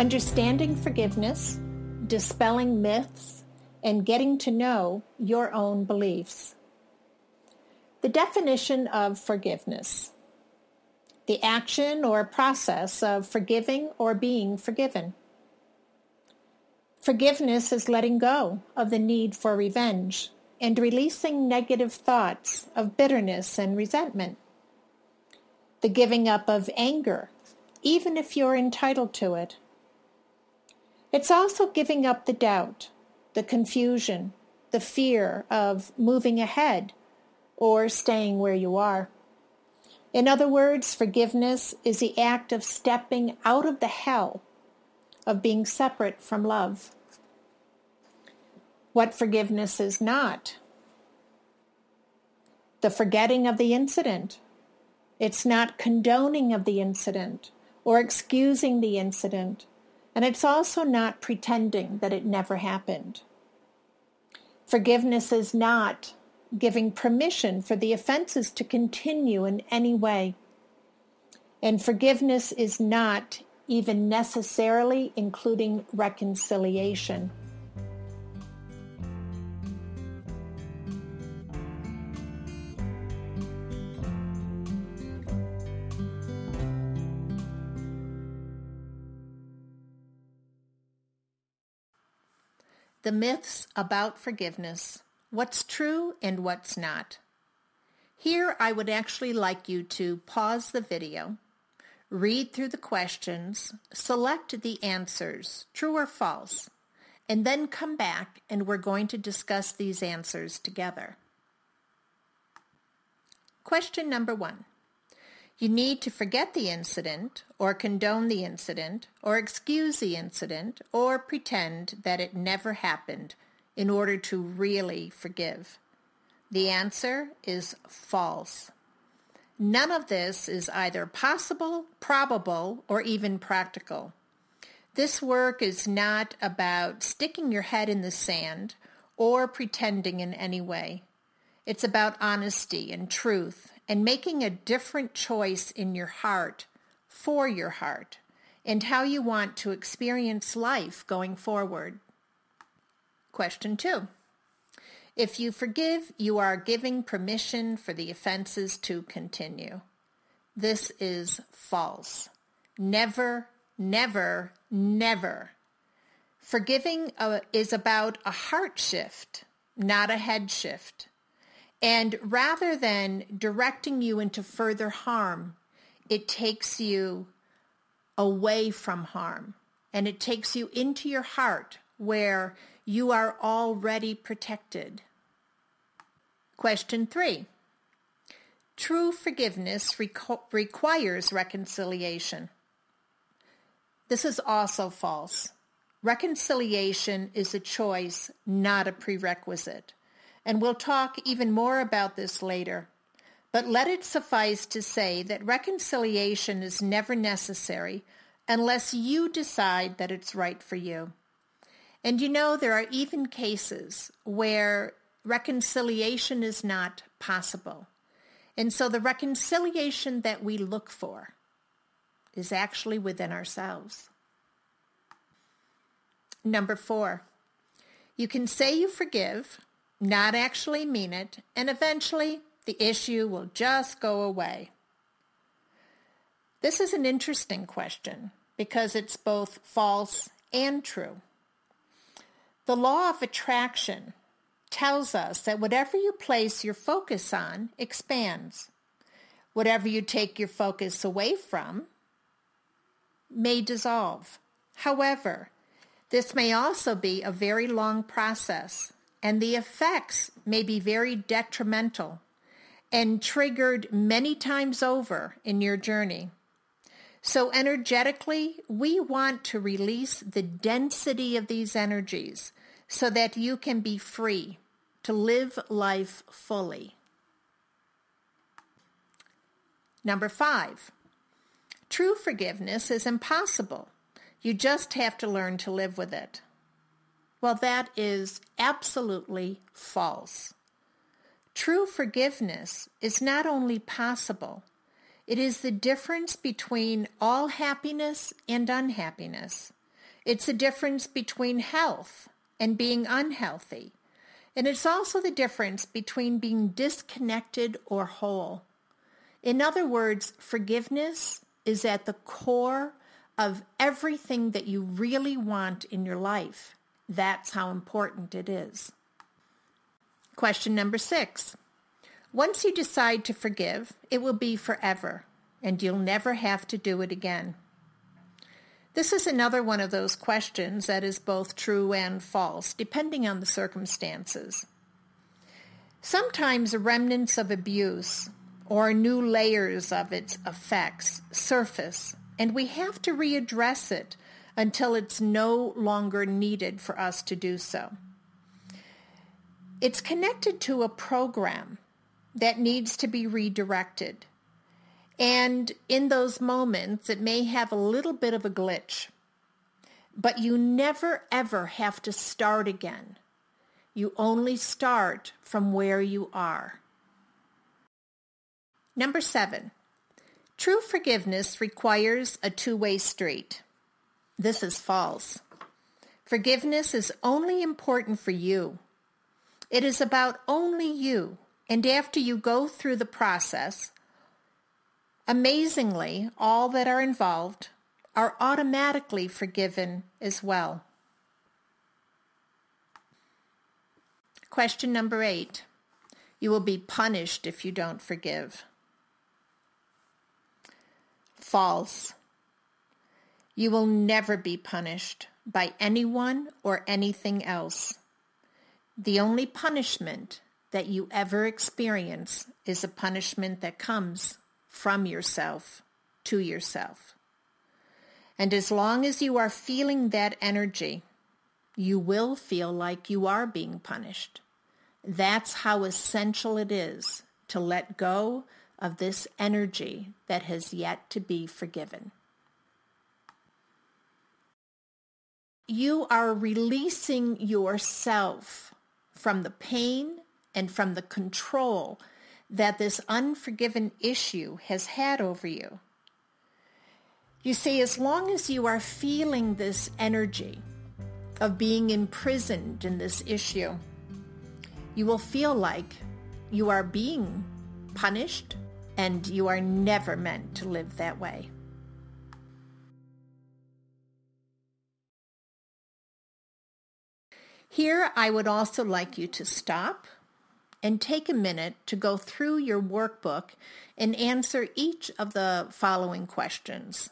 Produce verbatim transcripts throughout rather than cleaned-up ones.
understanding forgiveness, dispelling myths, and getting to know your own beliefs. The definition of forgiveness: the action or process of forgiving or being forgiven. Forgiveness is letting go of the need for revenge and releasing negative thoughts of bitterness and resentment. The giving up of anger, even if you're entitled to it. It's also giving up the doubt, the confusion, the fear of moving ahead or staying where you are. In other words, forgiveness is the act of stepping out of the hell of being separate from love. What forgiveness is not: the forgetting of the incident. It's not condoning of the incident or excusing the incident, and it's also not pretending that it never happened. Forgiveness is not giving permission for the offenses to continue in any way. And forgiveness is not even necessarily including reconciliation. The myths about forgiveness. What's true and what's not. Here I would actually like you to pause the video, read through the questions, select the answers, true or false, and then come back and we're going to discuss these answers together. Question number one. You need to forget the incident or condone the incident or excuse the incident or pretend that it never happened in order to really forgive. The answer is false. None of this is either possible, probable, or even practical. This work is not about sticking your head in the sand or pretending in any way. It's about honesty and truth and making a different choice in your heart for your heart and how you want to experience life going forward. Question two. If you forgive, you are giving permission for the offenses to continue. This is false. Never, never, never. Forgiving uh, is about a heart shift, not a head shift. And rather than directing you into further harm, it takes you away from harm. And it takes you into your heart where you are already protected. Question three. True forgiveness reco- requires reconciliation. This is also false. Reconciliation is a choice, not a prerequisite. And we'll talk even more about this later. But let it suffice to say that reconciliation is never necessary unless you decide that it's right for you. And you know, there are even cases where reconciliation is not possible. And so the reconciliation that we look for is actually within ourselves. Number four, you can say you forgive, not actually mean it, and eventually the issue will just go away. This is an interesting question because it's both false and true. The law of attraction tells us that whatever you place your focus on expands. Whatever you take your focus away from may dissolve. However, this may also be a very long process, and the effects may be very detrimental and triggered many times over in your journey. So energetically, we want to release the density of these energies so that you can be free to live life fully. Number five, true forgiveness is impossible. You just have to learn to live with it. Well, that is absolutely false. True forgiveness is not only possible, it is the difference between all happiness and unhappiness. It's the difference between health and being unhealthy. And it's also the difference between being disconnected or whole. In other words, forgiveness is at the core of everything that you really want in your life. That's how important it is. Question number six. Once you decide to forgive, it will be forever, and you'll never have to do it again. This is another one of those questions that is both true and false, depending on the circumstances. Sometimes remnants of abuse or new layers of its effects surface, and we have to readdress it until it's no longer needed for us to do so. It's connected to a program that needs to be redirected. And in those moments, it may have a little bit of a glitch. But you never, ever have to start again. You only start from where you are. Number seven, true forgiveness requires a two-way street. This is false. Forgiveness is only important for you. It is about only you. And after you go through the process, amazingly, all that are involved are automatically forgiven as well. Question number eight. You will be punished if you don't forgive. False. You will never be punished by anyone or anything else. The only punishment that you ever experience is a punishment that comes from yourself to yourself. And as long as you are feeling that energy, you will feel like you are being punished. That's how essential it is to let go of this energy that has yet to be forgiven. You are releasing yourself from the pain and from the control that this unforgiven issue has had over you. You see, as long as you are feeling this energy of being imprisoned in this issue, you will feel like you are being punished, and you are never meant to live that way. Here, I would also like you to stop and take a minute to go through your workbook and answer each of the following questions.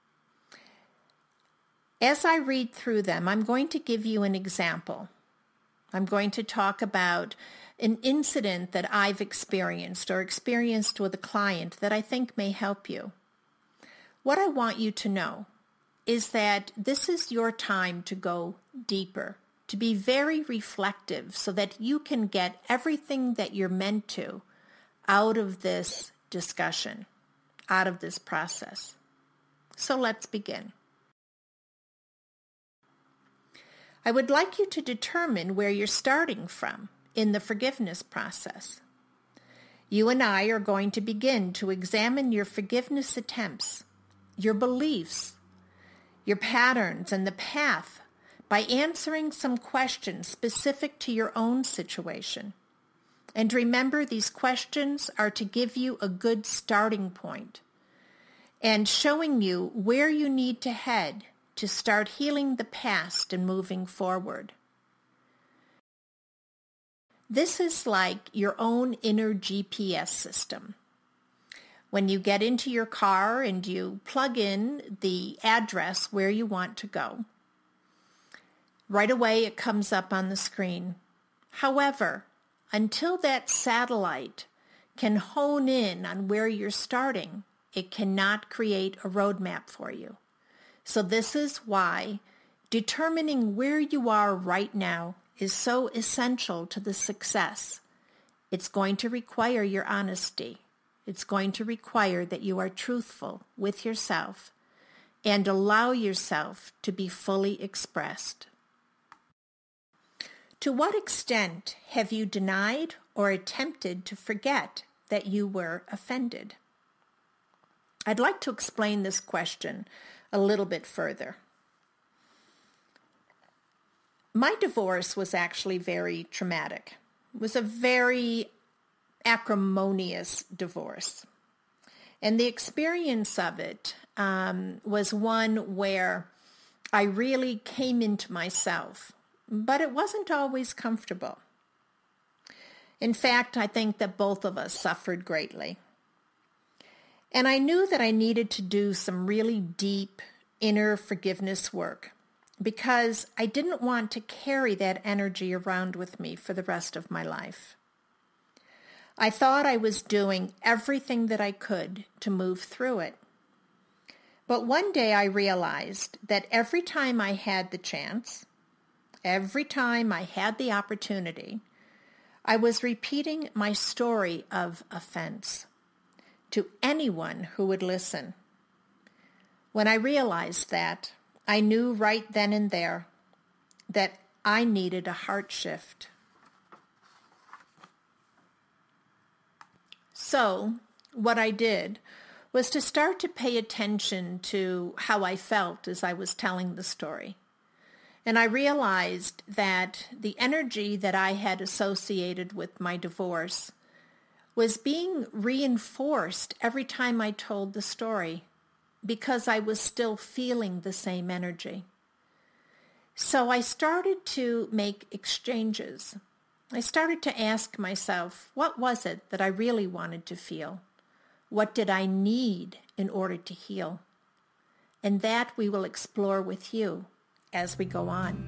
As I read through them, I'm going to give you an example. I'm going to talk about an incident that I've experienced or experienced with a client that I think may help you. What I want you to know is that this is your time to go deeper, to be very reflective so that you can get everything that you're meant to out of this discussion, out of this process. So let's begin. I would like you to determine where you're starting from in the forgiveness process. You and I are going to begin to examine your forgiveness attempts, your beliefs, your patterns, and the path by answering some questions specific to your own situation. And remember, these questions are to give you a good starting point and showing you where you need to head to start healing the past and moving forward. This is like your own inner G P S system. When you get into your car and you plug in the address where you want to go, right away it comes up on the screen. However, until that satellite can hone in on where you're starting, it cannot create a roadmap for you. So this is why determining where you are right now is so essential to the success. It's going to require your honesty. It's going to require that you are truthful with yourself and allow yourself to be fully expressed. To what extent have you denied or attempted to forget that you were offended? I'd like to explain this question a little bit further. My divorce was actually very traumatic. It was a very acrimonious divorce. And the experience of it um, was one where I really came into myself, but it wasn't always comfortable. In fact, I think that both of us suffered greatly. And I knew that I needed to do some really deep inner forgiveness work because I didn't want to carry that energy around with me for the rest of my life. I thought I was doing everything that I could to move through it. But one day I realized that every time I had the chance, every time I had the opportunity, I was repeating my story of offense to anyone who would listen. When I realized that, I knew right then and there that I needed a heart shift. So, what I did was to start to pay attention to how I felt as I was telling the story. And I realized that the energy that I had associated with my divorce was being reinforced every time I told the story because I was still feeling the same energy. So I started to make exchanges. I started to ask myself, what was it that I really wanted to feel? What did I need in order to heal? And that we will explore with you as we go on.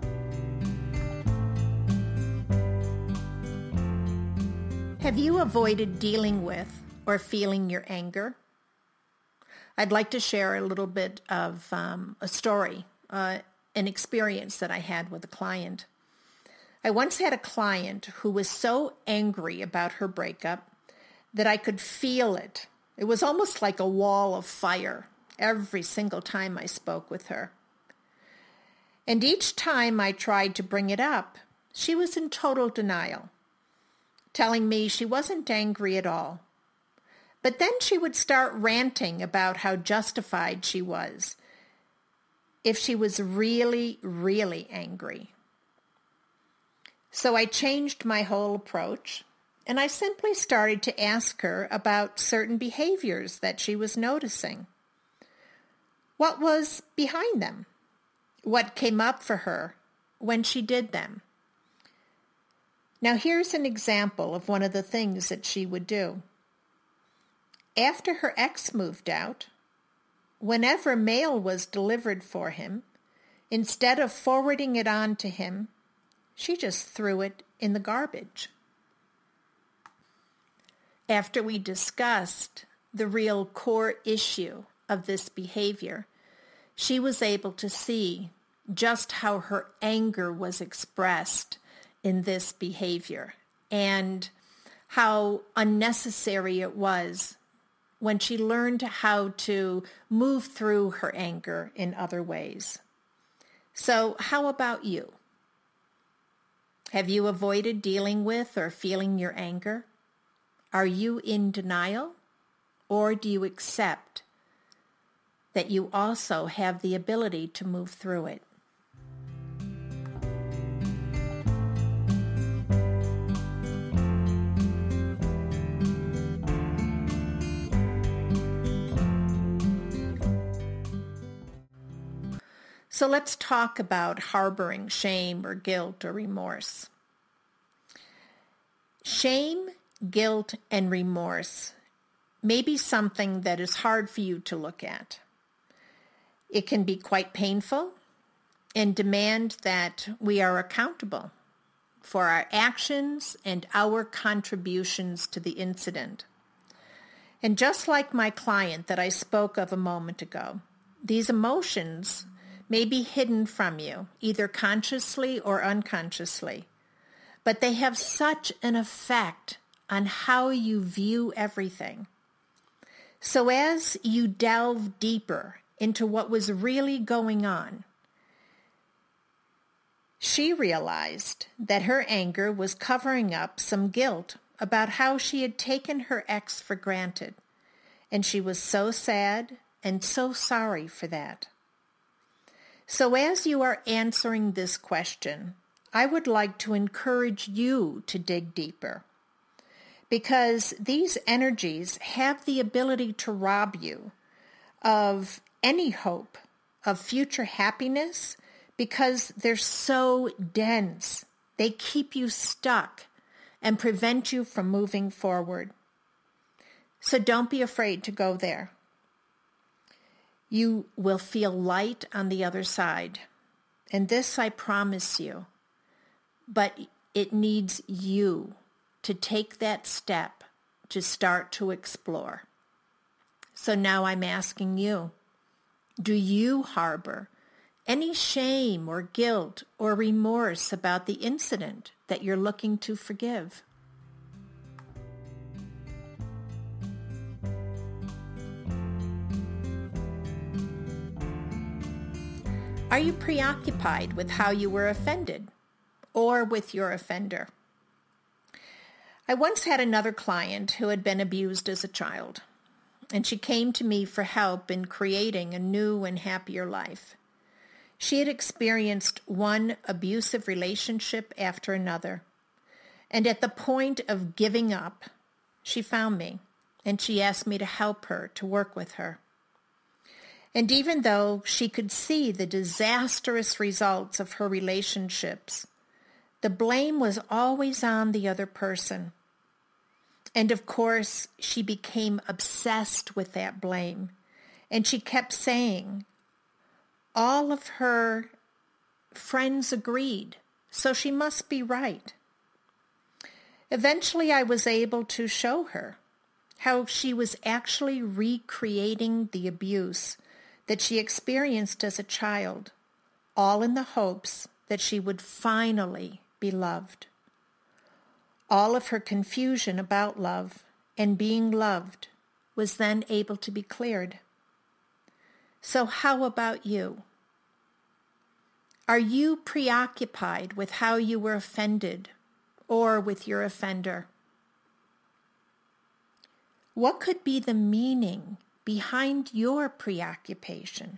Have you avoided dealing with or feeling your anger? I'd like to share a little bit of um, a story, uh, an experience that I had with a client. I once had a client who was so angry about her breakup that I could feel it. It was almost like a wall of fire every single time I spoke with her. And each time I tried to bring it up, she was in total denial, telling me she wasn't angry at all. But then she would start ranting about how justified she was if she was really, really angry. So I changed my whole approach, and I simply started to ask her about certain behaviors that she was noticing. What was behind them? What came up for her when she did them? Now here's an example of one of the things that she would do. After her ex moved out, whenever mail was delivered for him, instead of forwarding it on to him, she just threw it in the garbage. After we discussed the real core issue of this behavior, she was able to see just how her anger was expressed in this behavior and how unnecessary it was when she learned how to move through her anger in other ways. So how about you? Have you avoided dealing with or feeling your anger? Are you in denial, or do you accept that you also have the ability to move through it? So let's talk about harboring shame or guilt or remorse. Shame, guilt, and remorse may be something that is hard for you to look at. It can be quite painful and demand that we are accountable for our actions and our contributions to the incident. And just like my client that I spoke of a moment ago, these emotions may be hidden from you, either consciously or unconsciously, but they have such an effect on how you view everything. So as you delve deeper into what was really going on, she realized that her anger was covering up some guilt about how she had taken her ex for granted, and she was so sad and so sorry for that. So as you are answering this question, I would like to encourage you to dig deeper, because these energies have the ability to rob you of any hope of future happiness because they're so dense. They keep you stuck and prevent you from moving forward. So don't be afraid to go there. You will feel light on the other side, and this I promise you. But it needs you to take that step to start to explore. So now I'm asking you, do you harbor any shame or guilt or remorse about the incident that you're looking to forgive? Are you preoccupied with how you were offended or with your offender? I once had another client who had been abused as a child, and she came to me for help in creating a new and happier life. She had experienced one abusive relationship after another, and at the point of giving up, she found me, and she asked me to help her, to work with her. And even though she could see the disastrous results of her relationships, the blame was always on the other person. And of course, she became obsessed with that blame. And she kept saying, all of her friends agreed, so she must be right. Eventually, I was able to show her how she was actually recreating the abuse that she experienced as a child, all in the hopes that she would finally be loved. All of her confusion about love and being loved was then able to be cleared. So how about you? Are you preoccupied with how you were offended or with your offender? What could be the meaning behind your preoccupation?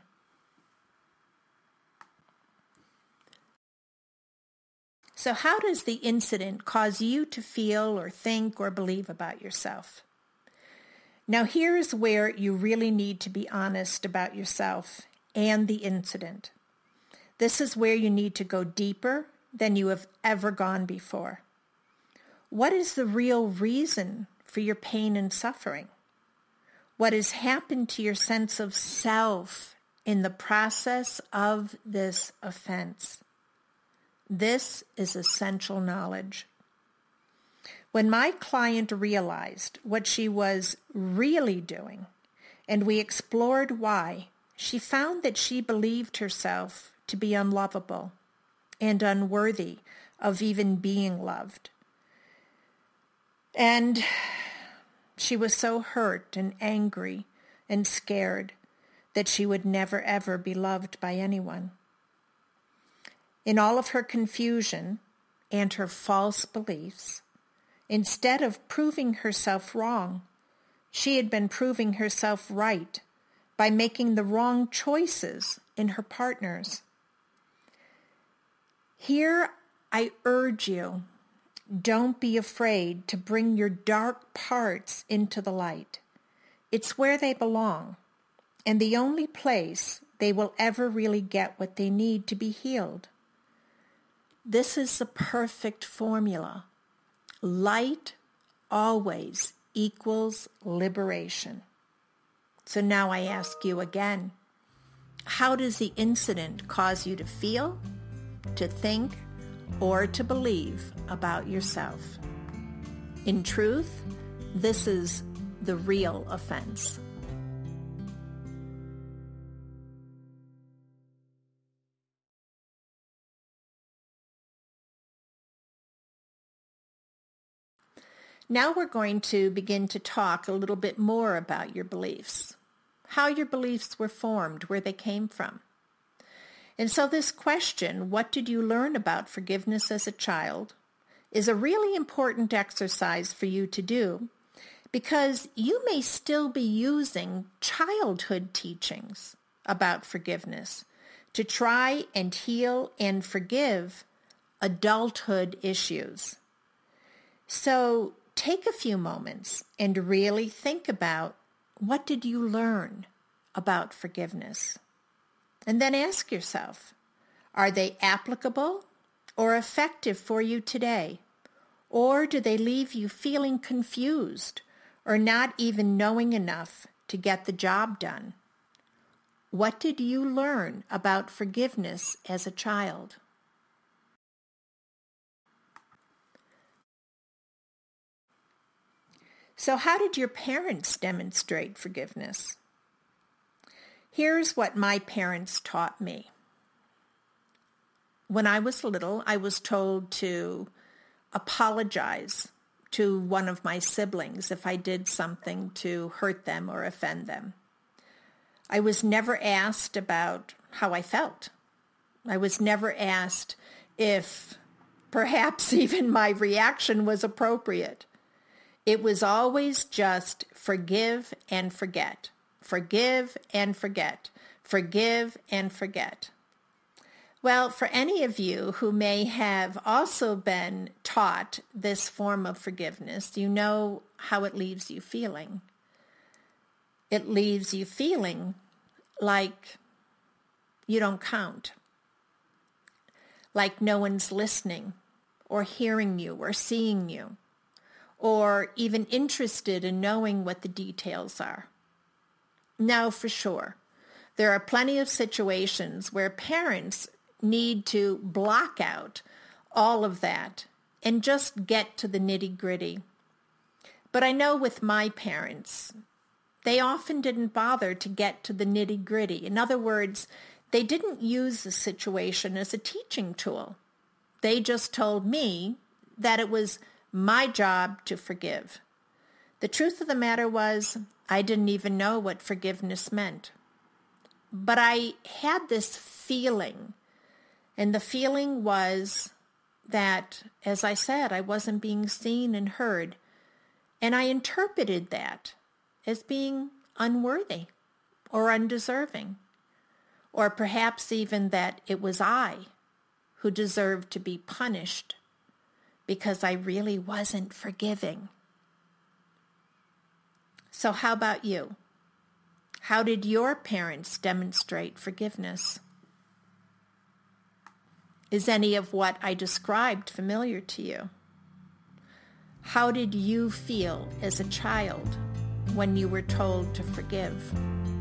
So how does the incident cause you to feel or think or believe about yourself? Now here's where you really need to be honest about yourself and the incident. This is where you need to go deeper than you have ever gone before. What is the real reason for your pain and suffering? What has happened to your sense of self in the process of this offense? This is essential knowledge. When my client realized what she was really doing, and we explored why, she found that she believed herself to be unlovable and unworthy of even being loved. And she was so hurt and angry and scared that she would never ever be loved by anyone. In all of her confusion and her false beliefs, instead of proving herself wrong, she had been proving herself right by making the wrong choices in her partners. Here, I urge you, don't be afraid to bring your dark parts into the light. It's where they belong, and the only place they will ever really get what they need to be healed. This is the perfect formula. Light always equals liberation. So now I ask you again, how does the incident cause you to feel, to think, or to believe about yourself? In truth, this is the real offense. Now we're going to begin to talk a little bit more about your beliefs, how your beliefs were formed, where they came from. And so this question, what did you learn about forgiveness as a child, is a really important exercise for you to do, because you may still be using childhood teachings about forgiveness to try and heal and forgive adulthood issues. So take a few moments and really think about, what did you learn about forgiveness? And then ask yourself, are they applicable or effective for you today? Or do they leave you feeling confused or not even knowing enough to get the job done? What did you learn about forgiveness as a child? So how did your parents demonstrate forgiveness? Here's what my parents taught me. When I was little, I was told to apologize to one of my siblings if I did something to hurt them or offend them. I was never asked about how I felt. I was never asked if perhaps even my reaction was appropriate. It was always just forgive and forget, forgive and forget, forgive and forget. Well, for any of you who may have also been taught this form of forgiveness, you know how it leaves you feeling. It leaves you feeling like you don't count, like no one's listening or hearing you or seeing you, or even interested in knowing what the details are. Now, for sure, there are plenty of situations where parents need to block out all of that and just get to the nitty-gritty. But I know with my parents, they often didn't bother to get to the nitty-gritty. In other words, they didn't use the situation as a teaching tool. They just told me that it was my job to forgive. The truth of the matter was, I didn't even know what forgiveness meant. But I had this feeling, and the feeling was that, as I said, I wasn't being seen and heard, and I interpreted that as being unworthy or undeserving, or perhaps even that it was I who deserved to be punished because I really wasn't forgiving. So how about you? How did your parents demonstrate forgiveness? Is any of what I described familiar to you? How did you feel as a child when you were told to forgive?